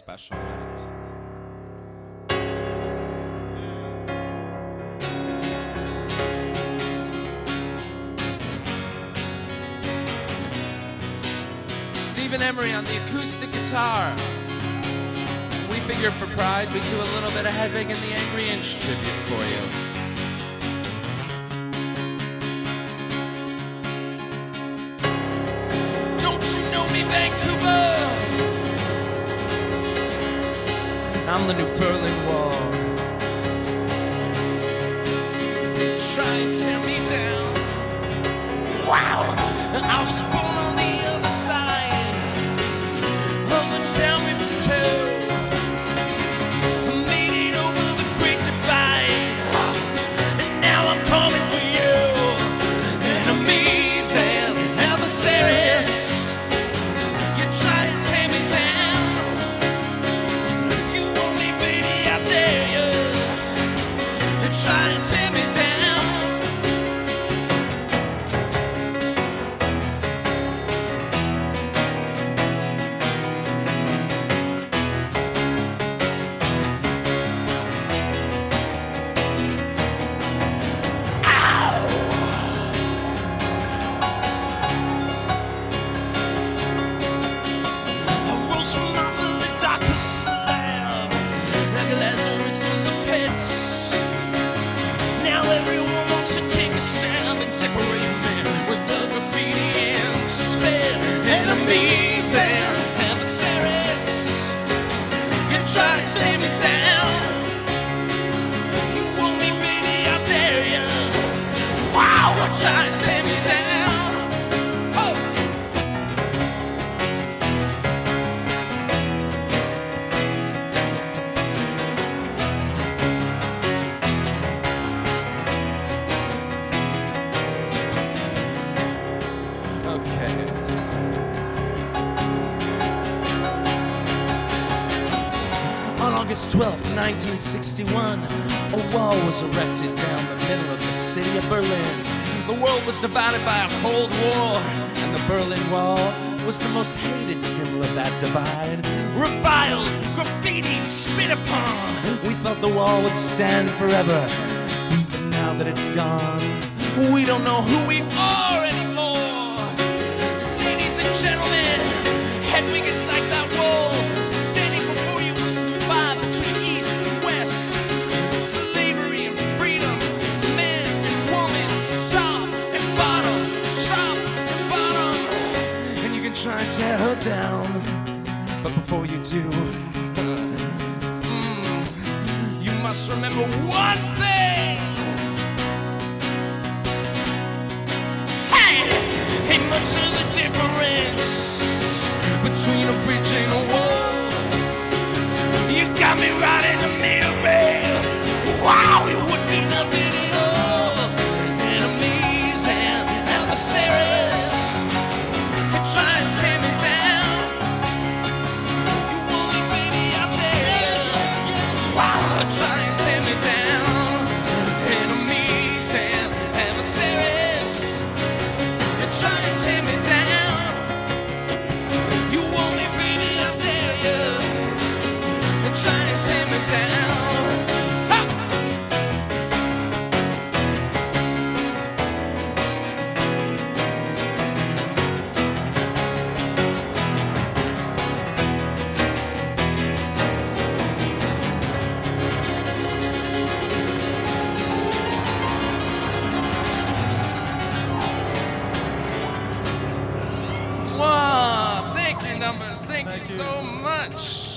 special night. Stephen Emery on the acoustic guitar. We figured for pride we'd do a little bit of Hedwig and the Angry Inch tribute for you. Don't you know me, Vancouver? I'm the new Berlin Wall. Try and tear me down. Wow! I was born on the other side of the town ripped in two. Made it over the Great Divide, and now I'm coming for you. Enemies and adversaries, you try to tear me down. You want me, baby, I dare you. You try to tear me down. Enemies and adversaries, you try to tear me down. You want me, baby, I dare you. Wow, you try to tear me down. Oh. Okay. On August 12th, 1961, a wall was erected down the middle of the city of Berlin. The world was divided by a Cold War, and the Berlin Wall was the most hated symbol of that divide. Reviled, graffitied, spit upon, we thought the wall would stand forever. But now that it's gone, we don't know who we are anymore. Ladies and gentlemen, Hedwig is like that wall, standing before you between east and west. Slavery and freedom, man and woman, top and bottom, top and bottom. And you can try and tear her down, but before you do, you must remember one thing. Hey, ain't much of the difference between a bridge and a wall. You got me right in the middle, babe. Wow, it would do nothing at all. Enemies and adversaries, you try to tear me down. You want me, baby, I'll tell you. Wow, try and tear me down. Enemies and adversaries, you try to tear me down. You want me, baby, I'll tell you. Trying to tear me down. Ha! Wow, thank you, Numbers. Thank you so much.